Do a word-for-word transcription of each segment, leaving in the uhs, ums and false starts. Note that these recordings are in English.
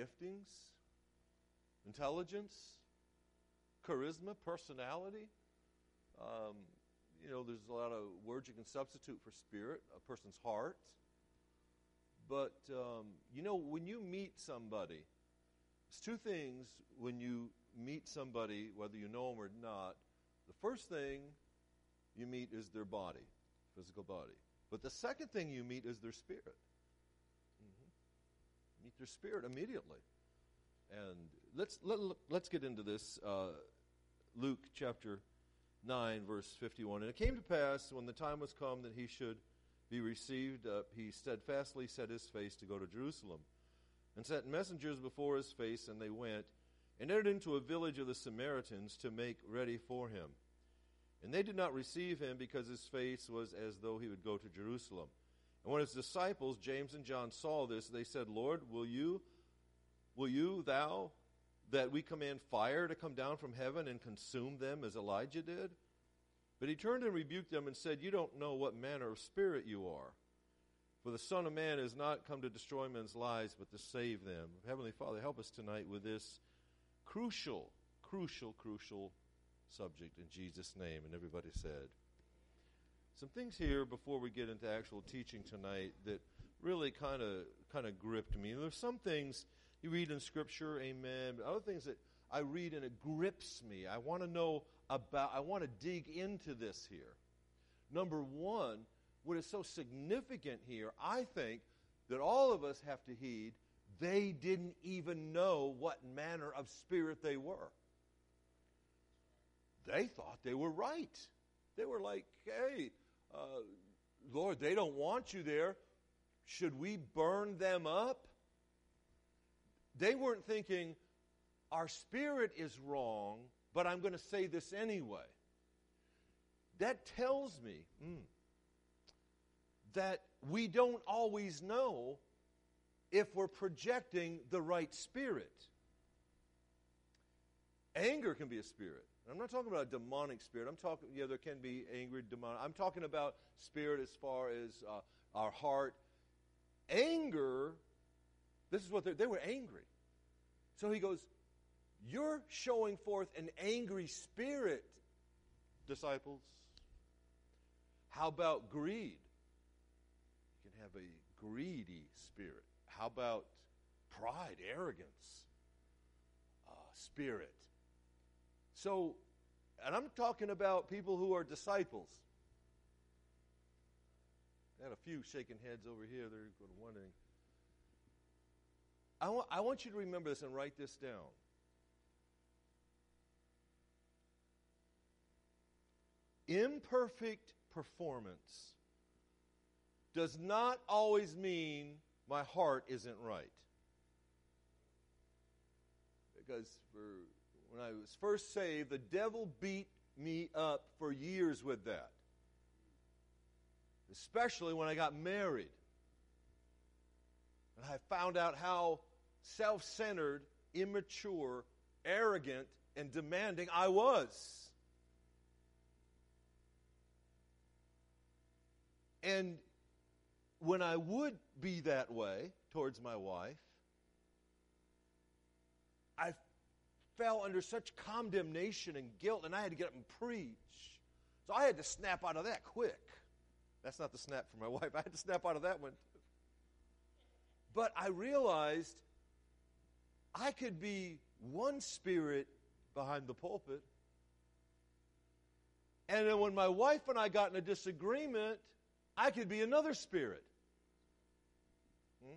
giftings, intelligence, charisma, personality. Um, you know, there's a lot of words you can substitute for spirit, a person's heart. But, um, you know, when you meet somebody, it's two things when you meet somebody, whether you know them or not. The first thing you meet is their body, physical body. But the second thing you meet is their spirit. Mm-hmm. Meet their spirit immediately. And let's let, let's get into this. Uh, Luke chapter nine, verse fifty-one. And it came to pass, when the time was come that he should be received up, he steadfastly set his face to go to Jerusalem, and sent messengers before his face, and they went, and entered into a village of the Samaritans to make ready for him. And they did not receive him, because his face was as though he would go to Jerusalem. And when his disciples, James and John, saw this, they said, Lord, will you, will you, thou, that we command fire to come down from heaven and consume them as Elijah did? But he turned and rebuked them and said, you don't know what manner of spirit you are. For the Son of Man is not come to destroy men's lives, but to save them. Heavenly Father, help us tonight with this crucial, crucial, crucial subject in Jesus' name. And everybody said. Some things here before we get into actual teaching tonight that really kind of kind of gripped me. There's some things you read in Scripture, amen, but other things that I read and it grips me. I want to know about, I want to dig into this here. Number one, what is so significant here, I think, that all of us have to heed, they didn't even know what manner of spirit they were. They thought they were right. They were like, hey, uh, Lord, they don't want you there. Should we burn them up? They weren't thinking, our spirit is wrong, but I'm going to say this anyway. That tells me mm, that we don't always know if we're projecting the right spirit. Anger can be a spirit. I'm not talking about a demonic spirit. I'm talking, yeah, there can be angry, demonic. I'm talking about spirit as far as uh, our heart. Anger, this is what they they were angry. So he goes, you're showing forth an angry spirit, disciples. How about greed? You can have a greedy spirit. How about pride, arrogance, uh, spirit? So, and I'm talking about people who are disciples. I had a few shaking heads over here. They're wondering. I want, I want you to remember this and write this down. Imperfect performance does not always mean my heart isn't right. Because for when I was first saved, the devil beat me up for years with that. Especially when I got married. And I found out how self-centered, immature, arrogant, and demanding I was. And when I would be that way towards my wife, I fell under such condemnation and guilt, and I had to get up and preach. So I had to snap out of that quick. That's not the snap for my wife. I had to snap out of that one. But I realized I could be one spirit behind the pulpit, and then when my wife and I got in a disagreement, I could be another spirit. Hmm?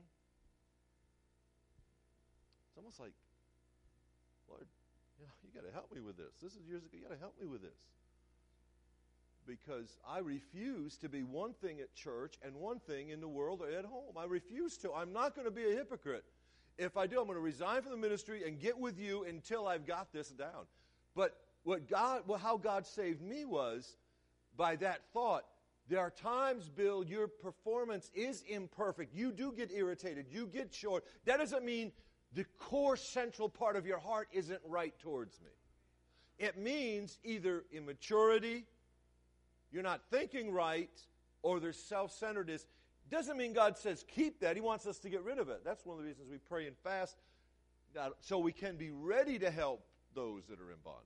It's almost like, Lord, you know, you got to help me with this. This is years ago. You got to help me with this. Because I refuse to be one thing at church and one thing in the world or at home. I refuse to. I'm not going to be a hypocrite. If I do, I'm going to resign from the ministry and get with you until I've got this down. But what God, well, how God saved me was by that thought. There are times, Bill, your performance is imperfect. You do get irritated. You get short. That doesn't mean the core central part of your heart isn't right towards me. It means either immaturity, you're not thinking right, or there's self-centeredness. Doesn't mean God says keep that. He wants us to get rid of it. That's one of the reasons we pray and fast God, so we can be ready to help those that are in bondage.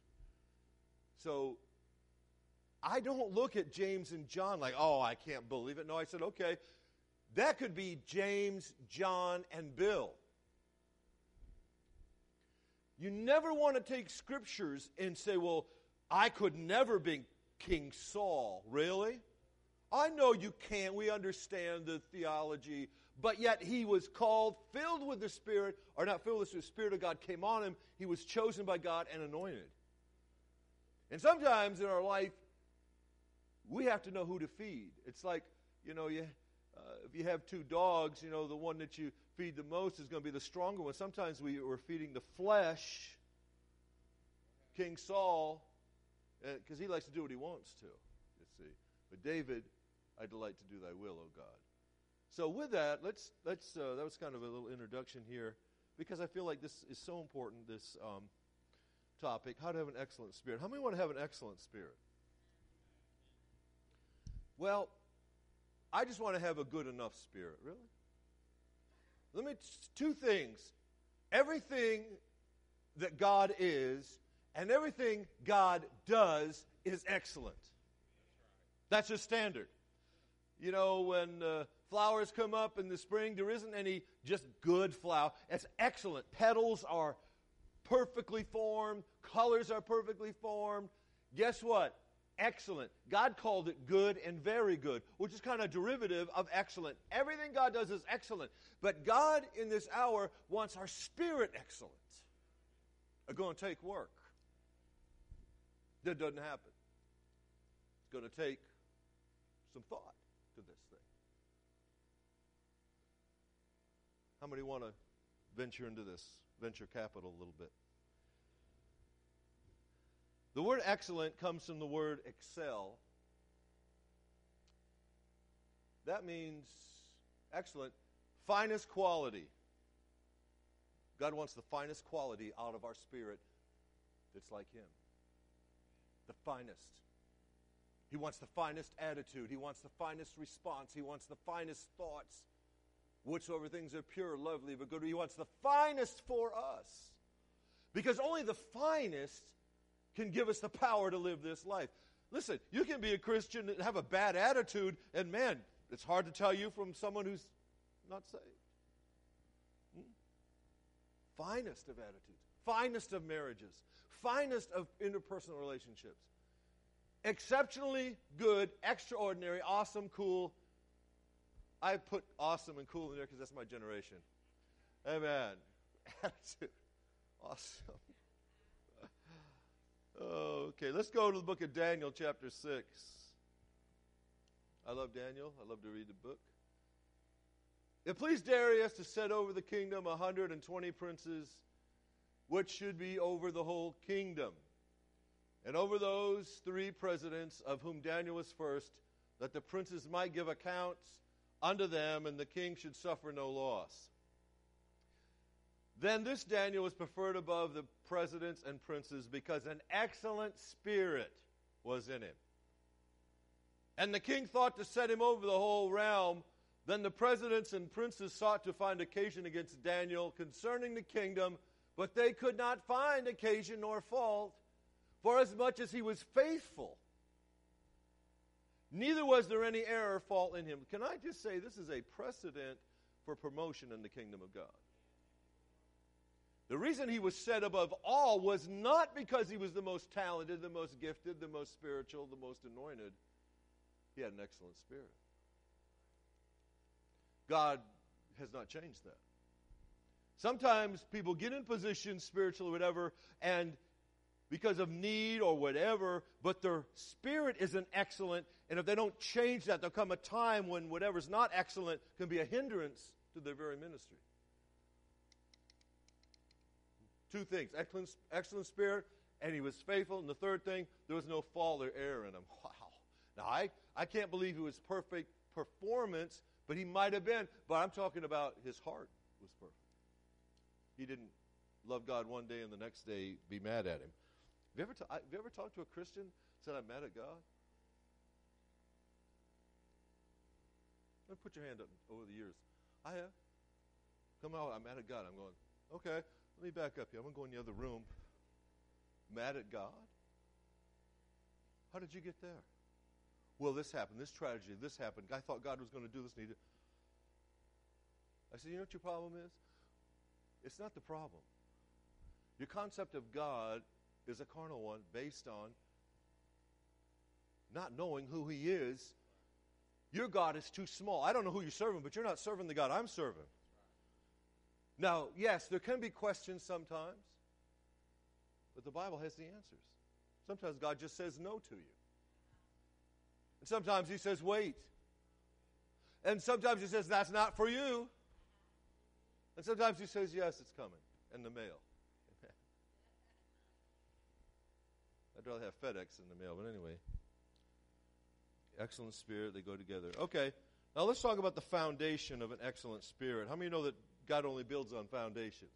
So I don't look at James and John like, oh, I can't believe it. No, I said, okay, that could be James, John, and Bill. You never want to take scriptures and say, well, I could never be King Saul. Really? I know you can't. We understand the theology. But yet he was called, filled with the Spirit, or not filled with the Spirit of God came on him. He was chosen by God and anointed. And sometimes in our life, we have to know who to feed. It's like, you know, you, uh, if you have two dogs, you know, the one that you feed the most is going to be the stronger one. Sometimes we, we're feeding the flesh, King Saul, because he likes to do what he wants to, you see. But David, I delight to do thy will, O God. So with that, let's, let's uh, that was kind of a little introduction here, because I feel like this is so important, this um, topic, how to have an excellent spirit. How many want to have an excellent spirit? Well, I just want to have a good enough spirit, really. Let me, two things. Everything that God is and everything God does is excellent. That's a standard. You know, when uh, flowers come up in the spring, there isn't any just good flower. It's excellent. Petals are perfectly formed. Colors are perfectly formed. Guess what? Excellent. God called it good and very good, which is kind of derivative of excellent. Everything God does is excellent. But God in this hour wants our spirit excellent. It's going to take work. That doesn't happen. It's going to take some thought to this thing. How many want to venture into this, venture capital a little bit? The word excellent comes from the word excel. That means excellent, finest quality. God wants the finest quality out of our spirit that's like Him. The finest. He wants the finest attitude. He wants the finest response. He wants the finest thoughts. Whatsoever things are pure, lovely, but good. He wants the finest for us. Because only the finest can give us the power to live this life. Listen, you can be a Christian and have a bad attitude, and man, it's hard to tell you from someone who's not saved. Hmm? Finest of attitudes, finest of marriages, finest of interpersonal relationships. Exceptionally good, extraordinary, awesome, cool. I put awesome and cool in there because that's my generation. Amen. Attitude. Awesome. Okay, let's go to the book of Daniel, chapter six. I love Daniel. I love to read the book. It pleased Darius to set over the kingdom a hundred and twenty princes, which should be over the whole kingdom. And over those three presidents, of whom Daniel was first, that the princes might give accounts unto them, and the king should suffer no loss. Then this Daniel was preferred above the presidents and princes, because an excellent spirit was in him. And the king thought to set him over the whole realm. Then the presidents and princes sought to find occasion against Daniel concerning the kingdom, but they could not find occasion nor fault, for as much as he was faithful, neither was there any error or fault in him. Can I just say, this is a precedent for promotion in the kingdom of God. The reason he was set above all was not because he was the most talented, the most gifted, the most spiritual, the most anointed. He had an excellent spirit. God has not changed that. Sometimes people get in position, spiritual or whatever, and because of need or whatever, but their spirit isn't excellent, and if they don't change that, there'll come a time when whatever's not excellent can be a hindrance to their very ministry. Two things, excellent, excellent spirit, and he was faithful. And the third thing, there was no fault or error in him. Wow. Now, I, I can't believe he was perfect performance, but he might have been. But I'm talking about his heart was perfect. He didn't love God one day and the next day be mad at him. Have you ever, ta- have you ever talked to a Christian and said, I'm mad at God? Let me put your hand up over the years. I have. Come out, I'm mad at God. I'm going, Okay, let me back up here. I'm going to go in the other room. Mad at God? How did you get there? Well, this happened, this tragedy, this happened. I thought God was going to do this. And he did. I said, you know what your problem is? It's not the problem. Your concept of God is a carnal one based on not knowing who he is. Your God is too small. I don't know who you're serving, but you're not serving the God I'm serving. Now, yes, there can be questions sometimes, but the Bible has the answers. Sometimes God just says no to you. And sometimes he says, wait. And sometimes he says, that's not for you. And sometimes he says, yes, it's coming in the mail. I'd rather have FedEx in the mail, but anyway. Excellent spirit, they go together. Okay, now let's talk about the foundation of an excellent spirit. How many know that God only builds on foundations?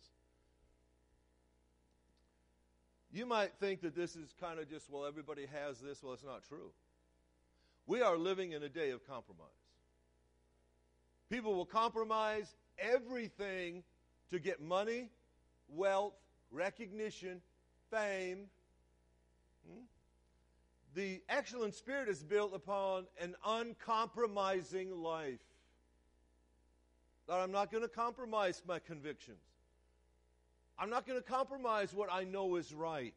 You might think that this is kind of just, well, everybody has this. Well, it's not true. We are living in a day of compromise. People will compromise everything to get money, wealth, recognition, fame. Hmm? The excellent spirit is built upon an uncompromising life. That I'm not going to compromise my convictions. I'm not going to compromise what I know is right.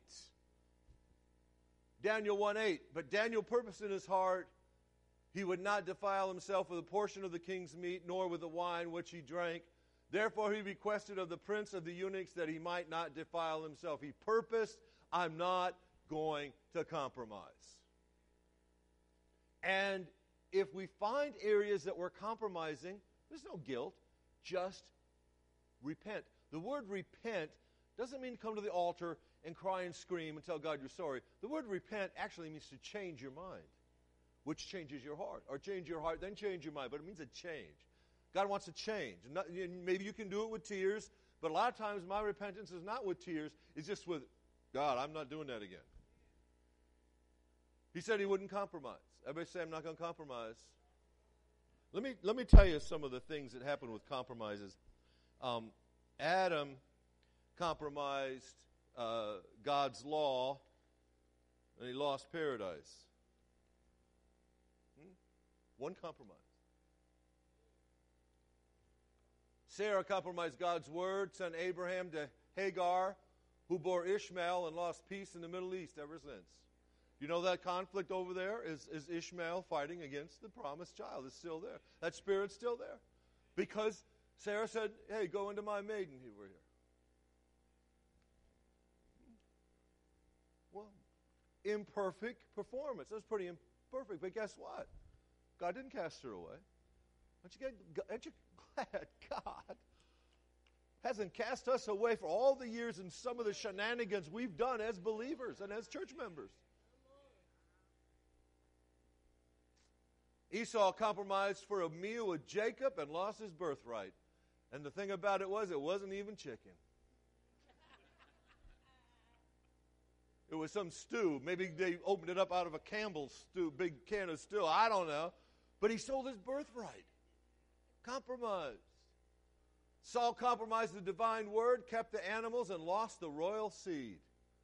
Daniel one eight, but Daniel purposed in his heart he would not defile himself with a portion of the king's meat, nor with the wine which he drank. Therefore he requested of the prince of the eunuchs that he might not defile himself. He purposed, I'm not going to compromise. And if we find areas that we're compromising, there's no guilt. Just repent. The word repent doesn't mean come to the altar and cry and scream and tell God you're sorry. The word repent actually means to change your mind, which changes your heart. Or change your heart, then change your mind. But it means a change. God wants a change. Not, maybe you can do it with tears, but a lot of times my repentance is not with tears. It's just with, God, I'm not doing that again. He said he wouldn't compromise. Everybody say, I'm not going to compromise. Let me, let me tell you some of the things that happen with compromises. Um, Adam compromised uh, God's law, and he lost paradise. Hmm? One compromise. Sarah compromised God's word, sent Abraham to Hagar, who bore Ishmael and lost peace in the Middle East ever since. You know that conflict over there is, is Ishmael fighting against the promised child. It's still there. That spirit's still there. Because Sarah said, hey, go into my maiden over here. Well, imperfect performance. That was pretty imperfect. But guess what? God didn't cast her away. Aren't you, get, aren't you glad God hasn't cast us away for all the years and some of the shenanigans we've done as believers and as church members? Esau compromised for a meal with Jacob and lost his birthright. And the thing about it was, it wasn't even chicken. It was some stew. Maybe they opened it up out of a Campbell's stew, big can of stew. I don't know. But he sold his birthright. Compromised. Saul compromised the divine word, kept the animals, and lost the royal seed.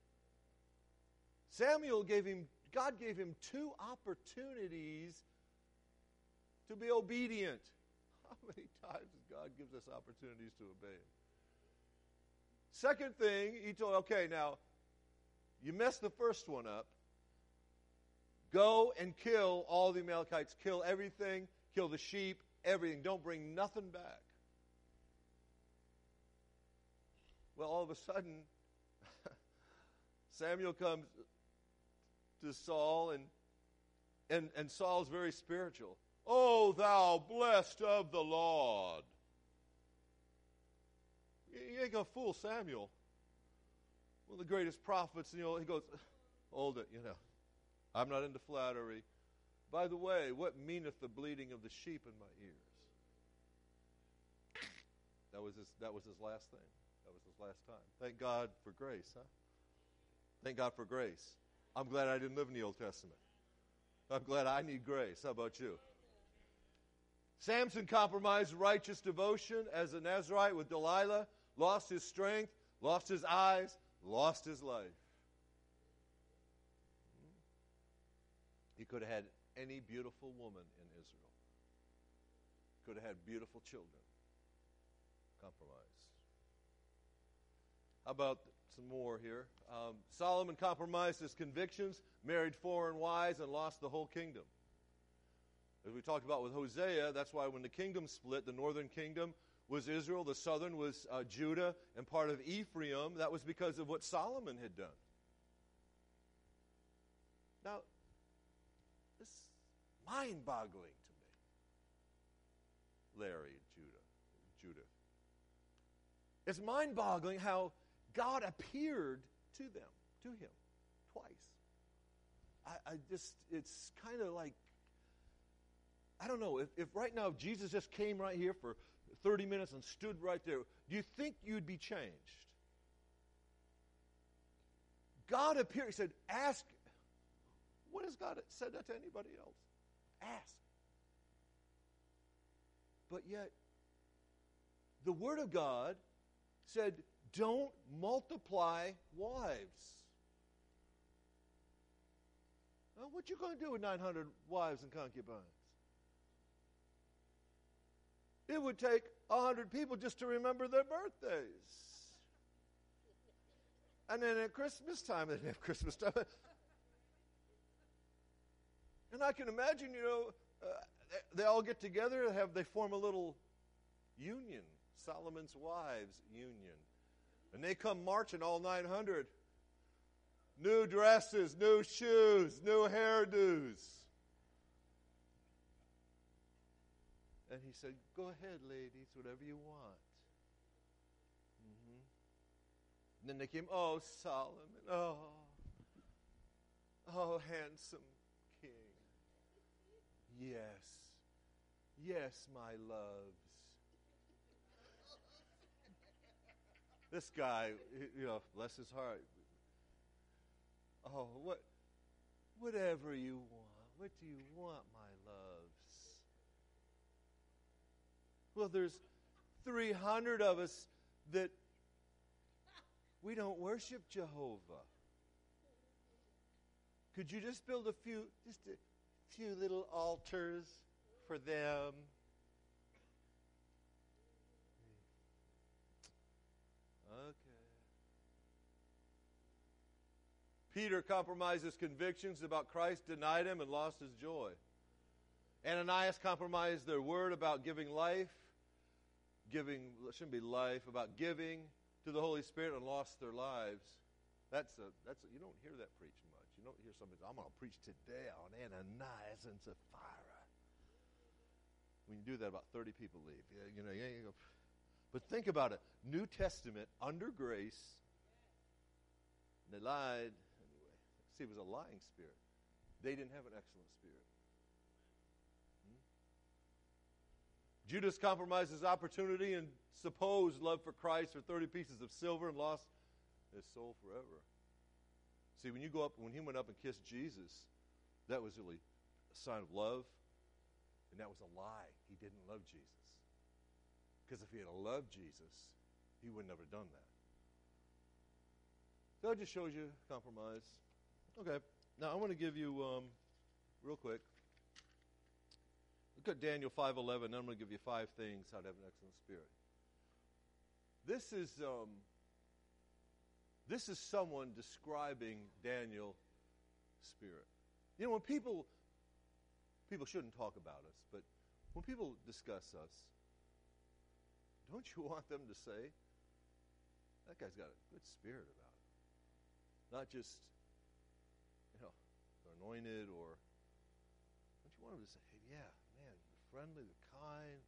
Samuel gave him, God gave him two opportunities to be obedient. How many times does God give us opportunities to obey him? Second thing, he told, okay, now, you messed the first one up. Go and kill all the Amalekites. Kill everything. Kill the sheep, everything. Don't bring nothing back. Well, all of a sudden, Samuel comes to Saul, and, and, and Saul's very spiritual. O thou blessed of the Lord. You ain't going to fool Samuel. One of the greatest prophets, you know, he goes, hold it, you know. I'm not into flattery. By the way, what meaneth the bleating of the sheep in my ears? That was his, that was his last thing. That was his last time. Thank God for grace, huh? Thank God for grace. I'm glad I didn't live in the Old Testament. I'm glad I need grace. How about you? Samson compromised righteous devotion as a Nazirite with Delilah, lost his strength, lost his eyes, lost his life. He could have had any beautiful woman in Israel. Could have had beautiful children. Compromise. How about some more here? Um, Solomon compromised his convictions, married foreign wives, and lost the whole kingdom. As we talked about with Hosea, that's why when the kingdom split, the northern kingdom was Israel, the southern was uh, Judah, and part of Ephraim. That was because of what Solomon had done. Now, this is mind-boggling to me. Larry, Judah, Judith. It's mind-boggling how God appeared to them, to him, twice. I, I just, it's kind of like, I don't know, if, if right now, if Jesus just came right here for thirty minutes and stood right there, do you think you'd be changed? God appeared, he said, ask. What has God said that to anybody else? Ask. But yet, the Word of God said, don't multiply wives. Well, what you going to do with nine hundred wives and concubines? It would take one hundred people just to remember their birthdays. And then at Christmas time, they didn't have Christmas time. And I can imagine, you know, uh, they, they all get together and have, they form a little union, Solomon's Wives Union. And they come marching, all nine hundred. New dresses, new shoes, new hairdos. And he said, go ahead, ladies, whatever you want. Mm-hmm. And then they came, oh, Solomon, oh, oh, handsome king. Yes, yes, my loves. This guy, you know, bless his heart. Oh, what, whatever you want. What do you want, my loves? Well, there's three hundred of us that we don't worship Jehovah. Could you just build a few, just a few little altars for them? Okay. Peter compromised his convictions about Christ, denied him, and lost his joy. Ananias compromised their word about giving life, giving, it shouldn't be life, about giving to the Holy Spirit, and lost their lives. That's a, that's a, you don't hear that preached much. You don't hear somebody say, I'm going to preach today on Ananias and Sapphira. When you do that, about thirty people leave. You, you know, you ain't gonna, but think about it. New Testament, under grace, and they lied. Anyway, see, it was a lying spirit. They didn't have an excellent spirit. Hmm? Judas compromised his opportunity and supposed love for Christ for thirty pieces of silver and lost his soul forever. See, when you go up, when he went up and kissed Jesus, that was really a sign of love, and that was a lie. He didn't love Jesus. Because if he had loved Jesus, he would never have done that. So it just shows you compromise. Okay, now I want to give you, um, real quick, look at Daniel five eleven. I'm going to give you five things how to have an excellent spirit. This is um, this is someone describing Daniel's spirit. You know, when people people shouldn't talk about us, but when people discuss us, don't you want them to say, that guy's got a good spirit about him? Not just, you know, they're anointed, or don't you want them to say, hey, yeah, man, they're friendly, they're kind.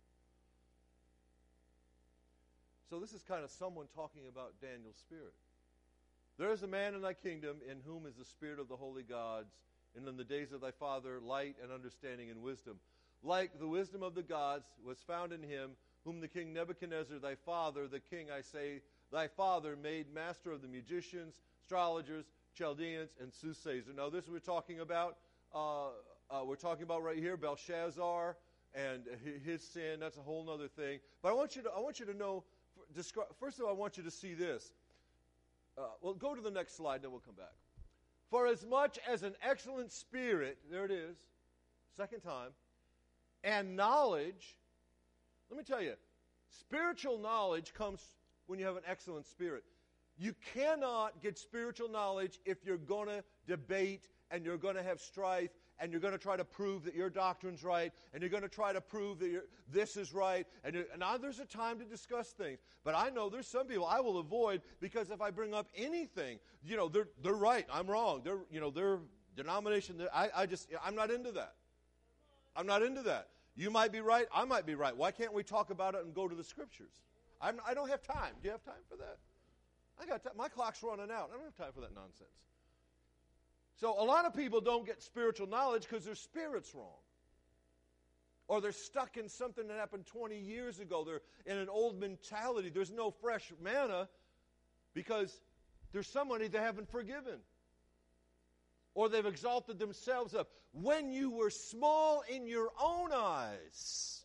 So this is kind of someone talking about Daniel's spirit. There is a man in thy kingdom in whom is the spirit of the holy gods, and in the days of thy father light and understanding and wisdom. Like the wisdom of the gods was found in him, whom the king Nebuchadnezzar, thy father, the king, I say, thy father, made master of the magicians, astrologers, Chaldeans, and soothsayers. Now this we're talking about, uh, uh, we're talking about right here, Belshazzar and his sin. That's a whole other thing. But I want you to, I want you to know, describe, first of all, I want you to see this. Uh, well, go to the next slide, then we'll come back. For as much as an excellent spirit, there it is, second time, and knowledge, let me tell you, spiritual knowledge comes when you have an excellent spirit. You cannot get spiritual knowledge if you're going to debate and you're going to have strife and you're going to try to prove that your doctrine's right and you're going to try to prove that you're, this is right. And, and now there's a time to discuss things. But I know there's some people I will avoid because if I bring up anything, you know, they're they're right, I'm wrong. They're, you know, their denomination, I, I just, I'm not into that. I'm not into that. You might be right, I might be right. Why can't we talk about it and go to the Scriptures? I'm, I don't have time. Do you have time for that? I got time. My clock's running out. I don't have time for that nonsense. So a lot of people don't get spiritual knowledge because their spirit's wrong. Or they're stuck in something that happened twenty years ago. They're in an old mentality. There's no fresh manna because there's somebody they haven't forgiven. Or they've exalted themselves up. When you were small in your own eyes.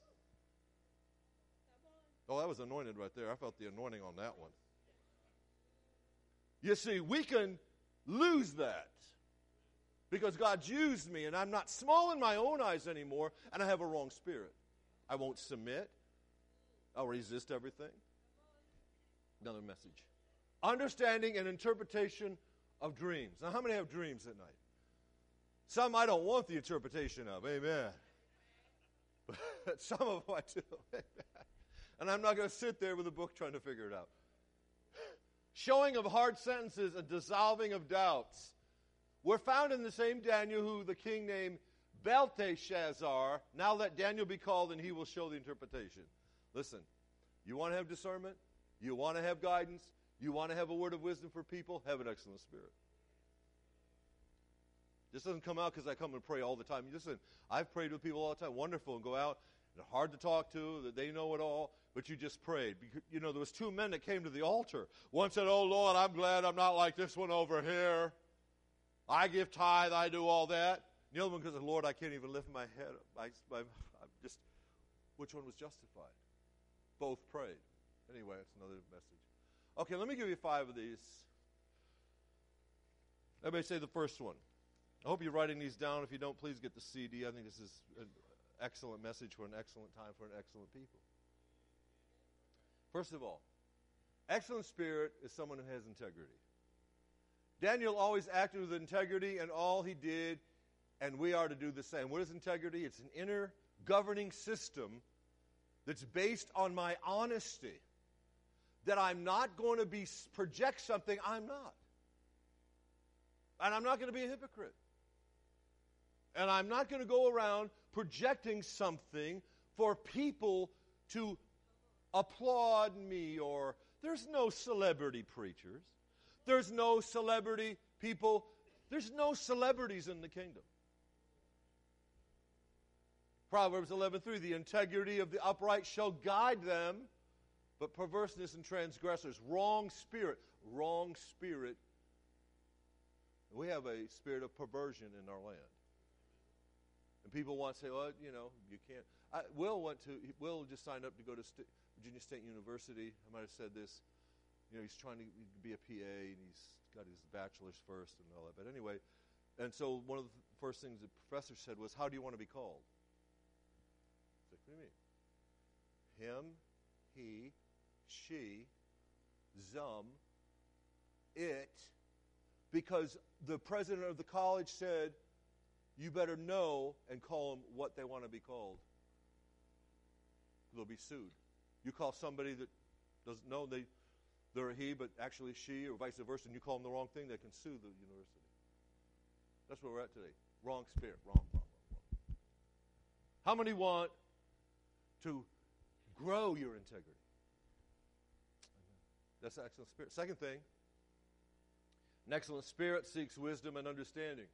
Oh, that was anointed right there. I felt the anointing on that one. You see, we can lose that. Because God's used me, and I'm not small in my own eyes anymore, and I have a wrong spirit. I won't submit. I'll resist everything. Another message. Understanding and interpretation of dreams. Now, how many have dreams at night? Some I don't want the interpretation of. Amen. But some of them I do. And I'm not going to sit there with a book trying to figure it out. Showing of hard sentences and dissolving of doubts. We're found in the same Daniel who the king named Belteshazzar. Now let Daniel be called and he will show the interpretation. Listen, you want to have discernment? You want to have guidance? You want to have a word of wisdom for people? Have an excellent spirit. This doesn't come out because I come and pray all the time. Listen, I've prayed with people all the time. Wonderful. And go out. They're hard to talk to. That they know it all. But you just prayed. You know, there was two men that came to the altar. One said, oh, Lord, I'm glad I'm not like this one over here. I give tithe, I do all that. The other one goes, Lord, I can't even lift my head up. I, I, I'm just, which one was justified? Both prayed. Anyway, it's another message. Okay, let me give you five of these. Everybody say the first one. I hope you're writing these down. If you don't, please get the C D. I think this is an excellent message for an excellent time for an excellent people. First of all, excellent spirit is someone who has integrity. Daniel always acted with integrity in all he did, and we are to do the same. What is integrity? It's an inner governing system that's based on my honesty, that I'm not going to be project something I'm not. And I'm not going to be a hypocrite. And I'm not going to go around projecting something for people to applaud me, or there's no celebrity preachers. There's no celebrity people. There's no celebrities in the kingdom. Proverbs eleven three, the integrity of the upright shall guide them, but perverseness and transgressors, wrong spirit, wrong spirit. We have a spirit of perversion in our land. And people want to say, well, you know, you can't. I, Will went to, Will just signed up to go to St- Virginia State University. I might have said this. You know, he's trying to be a P A, and he's got his bachelor's first and all that. But anyway, and so one of the first things the professor said was, how do you want to be called? I said, what do you mean? Him, he, she, zum, it, because the president of the college said, you better know and call them what they want to be called. They'll be sued. You call somebody that doesn't know they... they're a he, but actually she, or vice versa, and you call them the wrong thing, they can sue the university. That's where we're at today. Wrong spirit. Wrong, wrong, wrong, wrong. How many want to grow your integrity? That's an excellent spirit. Second thing, an excellent spirit seeks wisdom and understanding.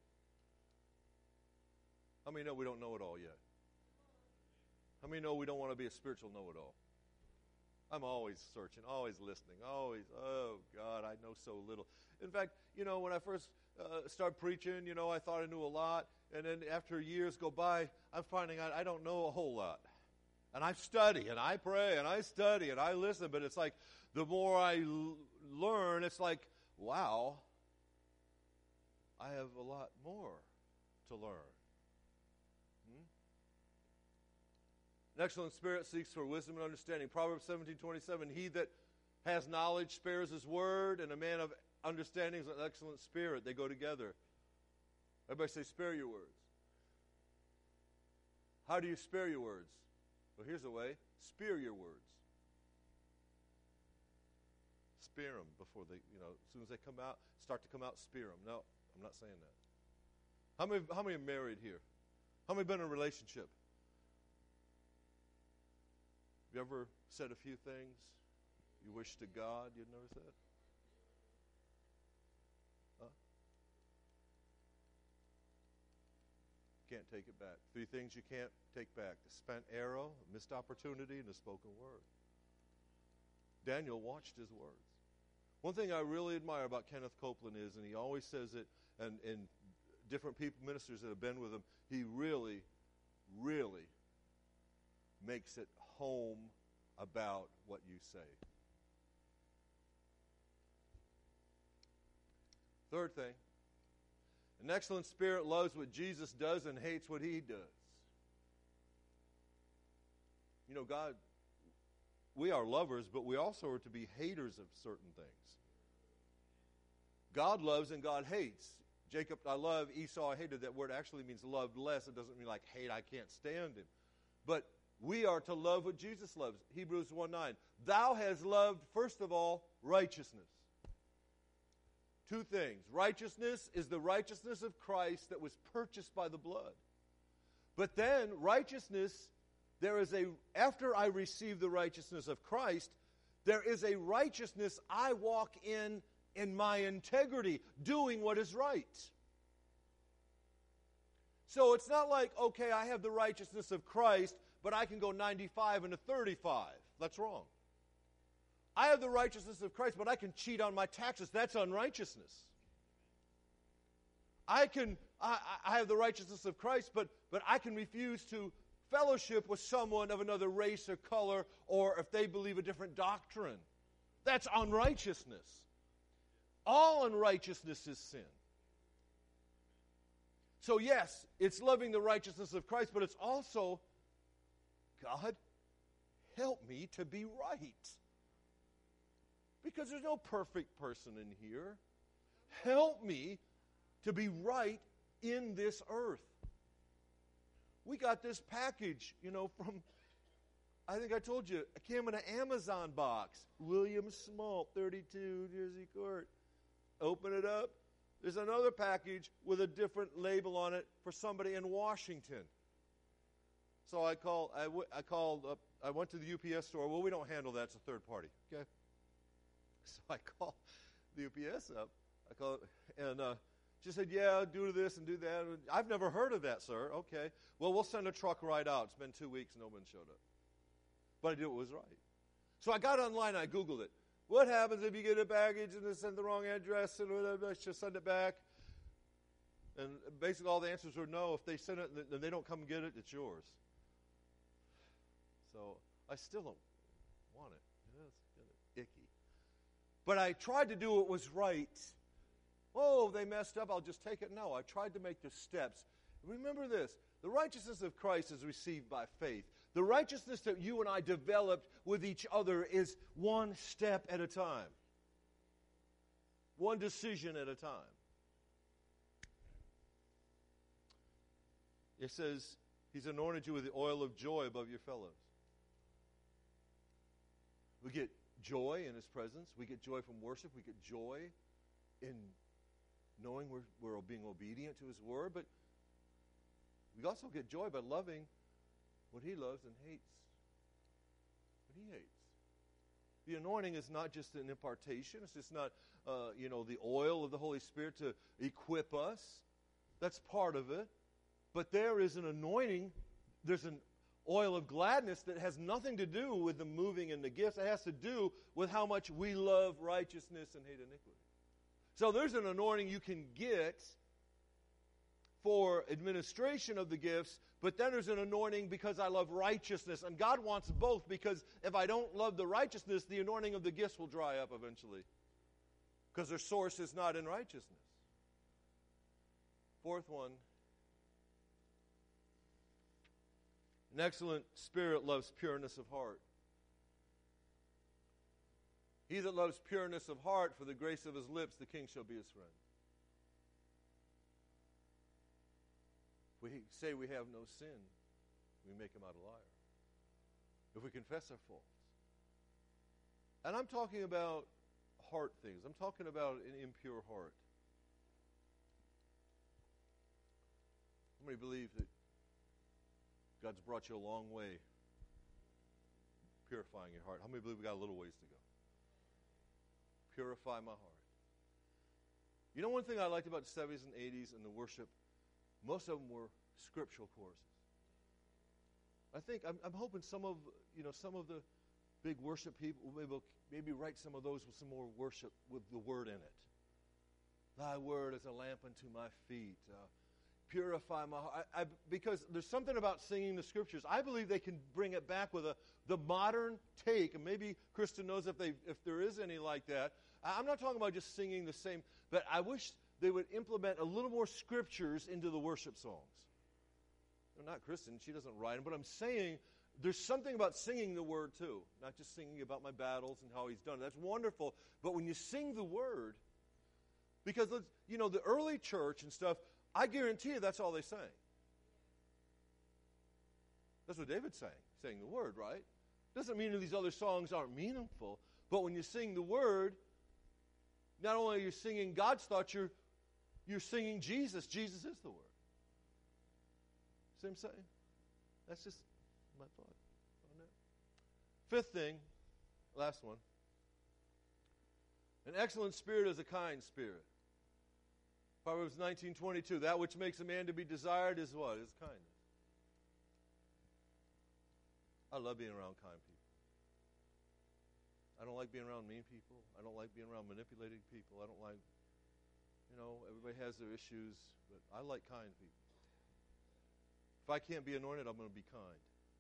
How many know we don't know it all yet? How many know we don't want to be a spiritual know-it-all? I'm always searching, always listening, always, oh, God, I know so little. In fact, you know, when I first uh, started preaching, you know, I thought I knew a lot. And then after years go by, I'm finding out I don't know a whole lot. And I study, and I pray, and I study, and I listen, but it's like the more I l- learn, it's like, wow, I have a lot more to learn. Hmm? An excellent spirit seeks for wisdom and understanding. Proverbs seventeen twenty-seven, he that has knowledge spares his word, and a man of understanding is an excellent spirit. They go together. Everybody say, spare your words. How do you spare your words? Well, here's a way. Spear your words. Spear them before they, you know, as soon as they come out, start to come out, spear them. No, I'm not saying that. How many, how many are married here? How many have been in a relationship? Have you ever said a few things you wish to God you'd never said? Huh? Can't take it back. Three things you can't take back. A spent arrow, a missed opportunity, and a spoken word. Daniel watched his words. One thing I really admire about Kenneth Copeland is, and he always says it, and, and different people, ministers that have been with him, he really, really makes it home about what you say. Third thing, an excellent spirit loves what Jesus does and hates what he does. You know, God, we are lovers, but we also are to be haters of certain things. God loves and God hates. Jacob I love, Esau I hated. That word actually means loved less. It doesn't mean like hate, I can't stand him. But we are to love what Jesus loves. Hebrews one nine. Thou hast loved, first of all, righteousness. Two things. Righteousness is the righteousness of Christ that was purchased by the blood. But then righteousness, there is a, after I receive the righteousness of Christ, there is a righteousness I walk in in my integrity, doing what is right. So it's not like, okay, I have the righteousness of Christ, but I can go ninety-five and a thirty-five. That's wrong. I have the righteousness of Christ, but I can cheat on my taxes. That's unrighteousness. I can, I, I have the righteousness of Christ, but, but I can refuse to fellowship with someone of another race or color, or if they believe a different doctrine. That's unrighteousness. All unrighteousness is sin. So yes, it's loving the righteousness of Christ, but it's also, God, help me to be right. Because there's no perfect person in here. Help me to be right in this earth. We got this package, you know, from, I think I told you, it came in an Amazon box. William Smalt, thirty-two, Jersey Court. Open it up. There's another package with a different label on it for somebody in Washington. So I called, I, w- I called up, I went to the U P S store. Well, we don't handle that. It's a third party. Okay. So I called the U P S up. I called, and uh, she said, yeah, do this and do that. I've never heard of that, sir. Okay. Well, we'll send a truck right out. It's been two weeks. No one showed up. But I knew it was right. So I got online and I Googled it. What happens if you get a package and they send the wrong address and whatever, just send it back? And basically all the answers were no. If they send it and they don't come get it, it's yours. So I still don't want it. It's kind of icky. But I tried to do what was right. Oh, they messed up, I'll just take it. No, I tried to make the steps. Remember this, the righteousness of Christ is received by faith. The righteousness that you and I developed with each other is one step at a time. One decision at a time. It says, He's anointed you with the oil of joy above your fellows. We get joy in His presence. We get joy from worship. We get joy in knowing we're, we're being obedient to His word. But we also get joy by loving what He loves and hates what He hates. The anointing is not just an impartation. It's just not, uh, you know, the oil of the Holy Spirit to equip us. That's part of it. But there is an anointing. There's an oil of gladness that has nothing to do with the moving and the gifts. It has to do with how much we love righteousness and hate iniquity. So there's an anointing you can get for administration of the gifts, but then there's an anointing because I love righteousness. And God wants both, because if I don't love the righteousness, the anointing of the gifts will dry up eventually, because their source is not in righteousness. Fourth one, an excellent spirit loves pureness of heart. He that loves pureness of heart, for the grace of his lips, the king shall be his friend. If we say we have no sin, we make him out a liar. If we confess our faults. And I'm talking about heart things. I'm talking about an impure heart. How many believe that God's brought you a long way purifying your heart? How many believe we got a little ways to go? Purify my heart. You know, one thing I liked about the seventies and eighties and the worship, most of them were scriptural choruses. I think, I'm, I'm hoping some of, you know, some of the big worship people will maybe, maybe write some of those with some more worship with the word in it. Thy word is a lamp unto my feet. Uh, purify my heart. I, I, because there's something about singing the scriptures. I believe they can bring it back with a the modern take, and maybe Kristen knows if they if there is any like that. I'm not talking about just singing the same, but I wish they would implement a little more scriptures into the worship songs. They're not Kristen, she doesn't write them, but I'm saying there's something about singing the word too, not just singing about my battles and how he's done it. That's wonderful, but when you sing the word, because let's, you know, the early church and stuff, I guarantee you that's all they sang. That's what David sang, saying the word, right? Doesn't mean that these other songs aren't meaningful, but when you sing the word, not only are you singing God's thoughts, you're, you're singing Jesus. Jesus is the word. See what I'm saying? That's just my thought on that. Fifth thing, last one. An excellent spirit is a kind spirit. Proverbs nineteen twenty-two, that which makes a man to be desired is what? Is kindness. I love being around kind people. I don't like being around mean people. I don't like being around manipulating people. I don't like, you know, everybody has their issues, but I like kind people. If I can't be anointed, I'm going to be kind.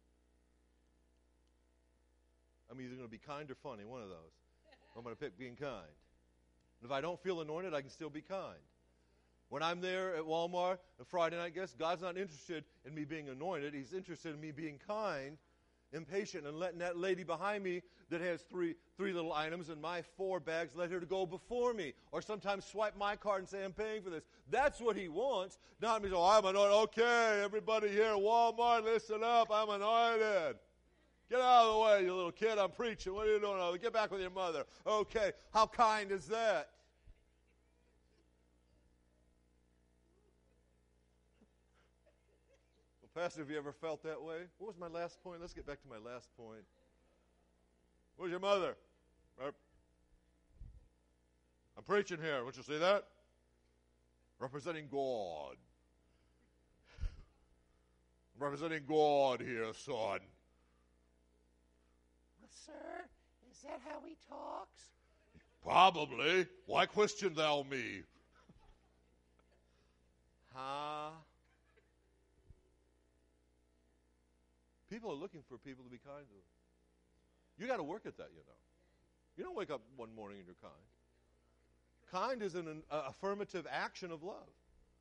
I'm either going to be kind or funny, one of those. I'm going to pick being kind. And if I don't feel anointed, I can still be kind. When I'm there at Walmart on Friday night, guess God's not interested in me being anointed. He's interested in me being kind, impatient, and letting that lady behind me that has three three little items and my four bags, let her to go before me. Or sometimes swipe my card and say, I'm paying for this. That's what he wants. Not me say, oh, I'm anointed. Okay, everybody here at Walmart, listen up. I'm anointed. Get out of the way, you little kid. I'm preaching. What are you doing? Oh, get back with your mother. Okay, how kind is that? Pastor, have you ever felt that way? What was my last point? Let's get back to my last point. Where's your mother? I'm preaching here. Don't you see that? Representing God. I'm representing God here, son. Sir, is that how he talks? Probably. Why question thou me? Huh? People are looking for people to be kind to them. You got to work at that, you know. You don't wake up one morning and you're kind. Kind is an, an uh, affirmative action of love.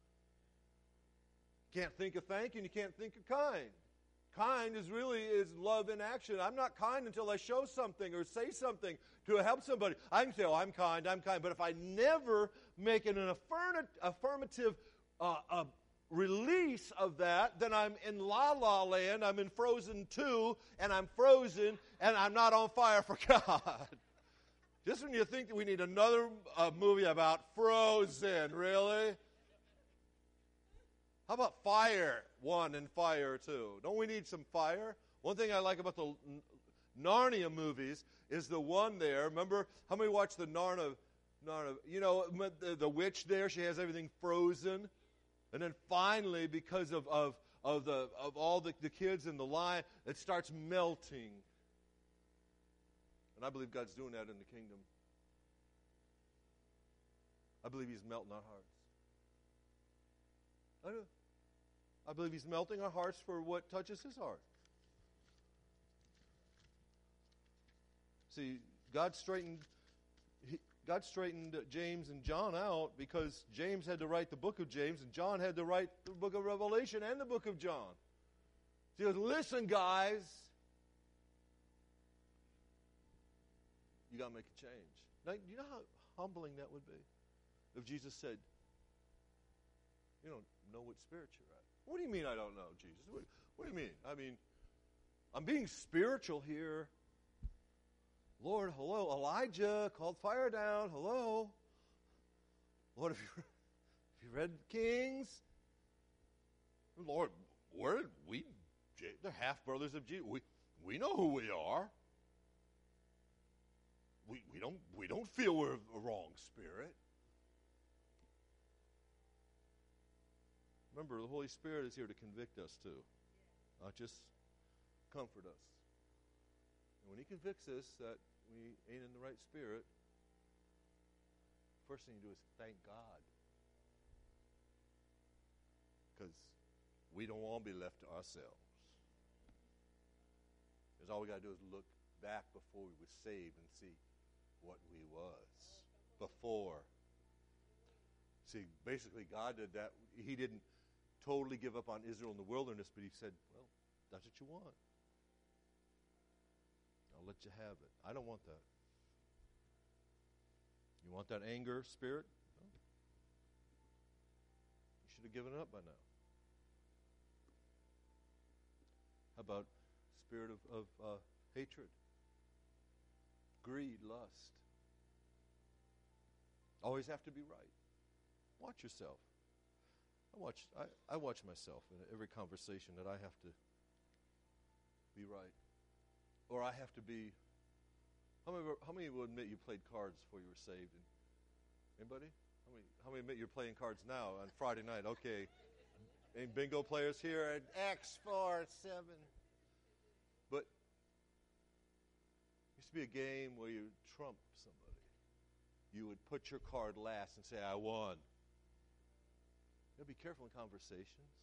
You can't think of thank you and you can't think of kind. Kind is really is love in action. I'm not kind until I show something or say something to help somebody. I can say, oh, I'm kind, I'm kind. But if I never make it an affirmative, affirmative uh, uh, release of that, then I'm in La La Land, I'm in Frozen two, and I'm frozen, and I'm not on fire for God. Just when you think that we need another uh, movie about Frozen, really? How about Fire one and Fire two? Don't we need some fire? One thing I like about the Narnia movies is the one there. Remember, how many watched the Narnia? Narnia you know, the, the witch there, she has everything frozen. And then finally, because of, of, of, the, of all the, the kids in the line, it starts melting. And I believe God's doing that in the kingdom. I believe he's melting our hearts. I do. I believe He's melting our hearts for what touches His heart. See, God straightened he, God straightened James and John out because James had to write the book of James and John had to write the book of Revelation and the book of John. So he goes, listen, guys, you got to make a change. Now, you know how humbling that would be if Jesus said, you don't know what spirit you're at. What do you mean I don't know, Jesus? What, what do you mean? I mean, I'm being spiritual here. Lord, hello. Elijah called fire down. Hello. Lord, have you, have you read Kings? Lord, we're, we, they're half-brothers of Jesus. We, we know who we are. We, we don't we don't feel we're a wrong spirit. Remember, the Holy Spirit is here to convict us too, not just comfort us. And when He convicts us that we ain't in the right spirit, first thing you do is thank God, because we don't want to be left to ourselves. Because all we got to do is look back before we were saved and see what we was before. See, basically God did that. He didn't totally give up on Israel in the wilderness, but He said, well, that's what you want. I'll let you have it. I don't want that. You want that anger spirit? No. You should have given it up by now. How about spirit of, of uh, hatred? Greed, lust. Always have to be right. Watch yourself. I watch I, I watch myself in every conversation that I have to be right. Or I have to be how many how many will admit you played cards before you were saved? Anybody? How many how many admit you're playing cards now on Friday night? Okay. Any bingo players here at X four seven? But it used to be a game where you trump somebody. You would put your card last and say, I won. You know, be careful in conversations.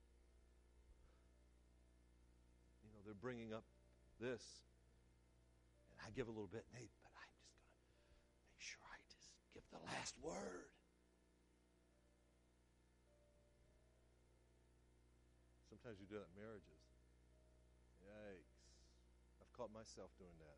You know, they're bringing up this. And I give a little bit, Nate, but I'm just going to make sure I just give the last word. Sometimes you do that in marriages. Yikes. I've caught myself doing that.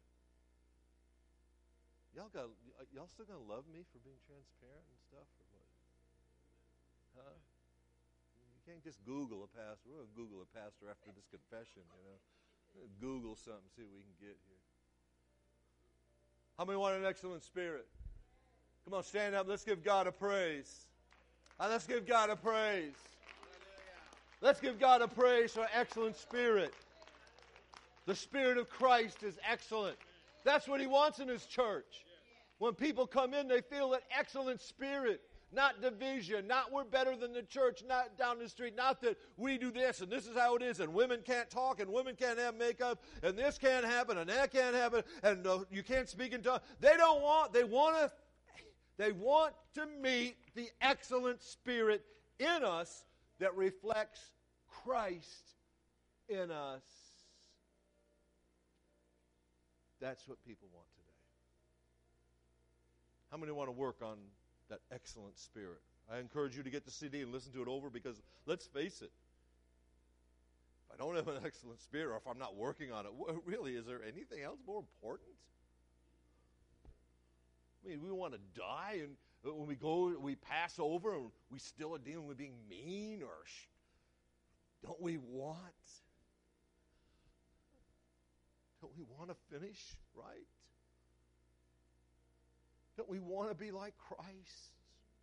Y'all got y'all still gonna love me for being transparent and stuff, or what? Huh? You can't just Google a pastor. We're gonna Google a pastor after this confession, you know. Google something, see what we can get here. How many want an excellent spirit? Come on, stand up. Let's give God a praise. Uh, let's give God a praise. Let's give God a praise for excellent spirit. The Spirit of Christ is excellent. That's what He wants in His church. When people come in, they feel that excellent spirit, not division, not we're better than the church, not down the street, not that we do this and this is how it is and women can't talk and women can't have makeup and this can't happen and that can't happen and uh, you can't speak in tongues. They don't want, they want to, they want to meet the excellent spirit in us that reflects Christ in us. That's what people want today. How many want to work on that excellent spirit? I encourage you to get the C D and listen to it over because, let's face it, if I don't have an excellent spirit or if I'm not working on it, really, is there anything else more important? I mean, we want to die and when we go, we pass over and we still are dealing with being mean or sh- don't we want Don't we want to finish right? Don't we want to be like Christ?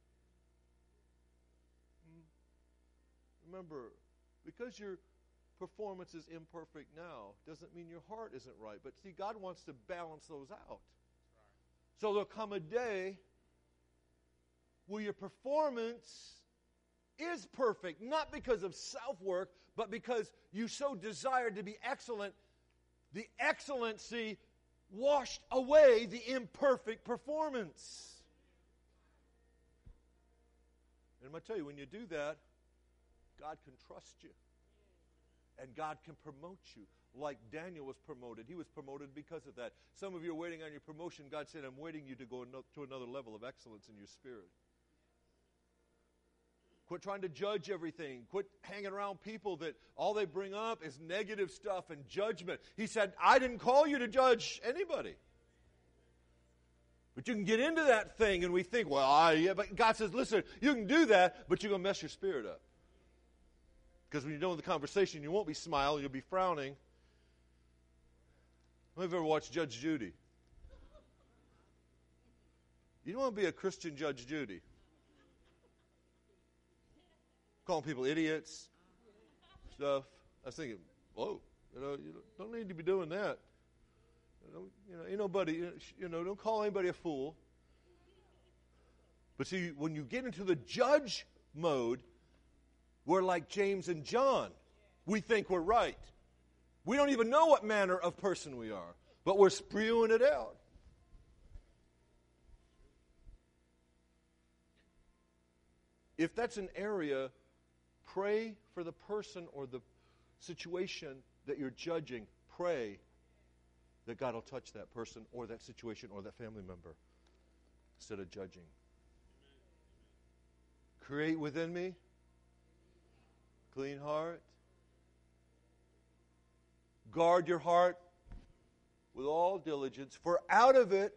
Remember, because your performance is imperfect now doesn't mean your heart isn't right. But see, God wants to balance those out. So there'll come a day where your performance is perfect, not because of self-work, but because you so desired to be excellent. The excellency washed away the imperfect performance. And I'm going to tell you, when you do that, God can trust you. And God can promote you. Like Daniel was promoted. He was promoted because of that. Some of you are waiting on your promotion. God said, I'm waiting you to go to another level of excellence in your spirit. Quit trying to judge everything. Quit hanging around people that all they bring up is negative stuff and judgment. He said, I didn't call you to judge anybody. But you can get into that thing and we think, well, I, yeah, but God says, listen, you can do that, but you're going to mess your spirit up. Because when you're doing the conversation, you won't be smiling, you'll be frowning. How many of you ever watched Judge Judy? You don't want to be a Christian Judge Judy. Calling people idiots, stuff. I was thinking, whoa, you know, you don't need to be doing that. You know, you know, ain't nobody, you know, don't call anybody a fool. But see, when you get into the judge mode, we're like James and John. We think we're right. We don't even know what manner of person we are, but we're spewing it out. If that's an area, pray for the person or the situation that you're judging. Pray that God will touch that person or that situation or that family member instead of judging. Create within me clean heart. Guard your heart with all diligence, for out of it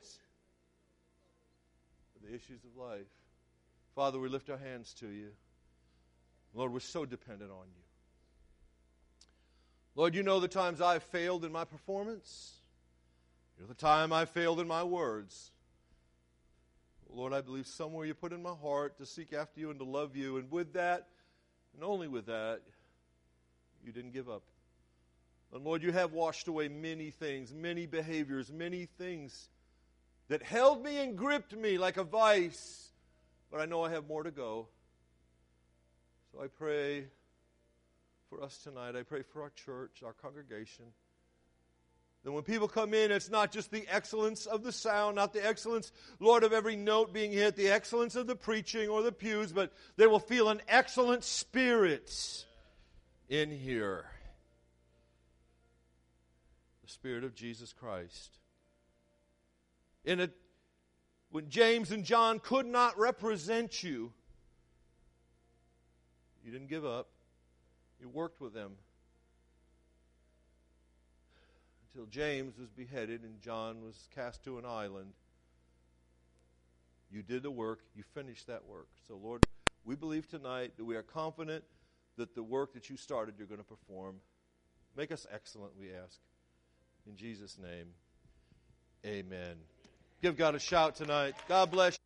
are the issues of life. Father, we lift our hands to you. Lord, we're so dependent on you. Lord, you know the times I've failed in my performance. You know the time I failed in my words. Lord, I believe somewhere you put in my heart to seek after you and to love you. And with that, and only with that, you didn't give up. And Lord, you have washed away many things, many behaviors, many things that held me and gripped me like a vice. But I know I have more to go. So I pray for us tonight. I pray for our church, our congregation. That when people come in, it's not just the excellence of the sound, not the excellence, Lord, of every note being hit, the excellence of the preaching or the pews, but they will feel an excellent spirit in here. The Spirit of Jesus Christ. In a, when James and John could not represent you, you didn't give up. You worked with them until James was beheaded and John was cast to an island. You did the work. You finished that work. So, Lord, we believe tonight that we are confident that the work that you started, you're going to perform. Make us excellent, we ask. In Jesus' name, amen. Give God a shout tonight. God bless you.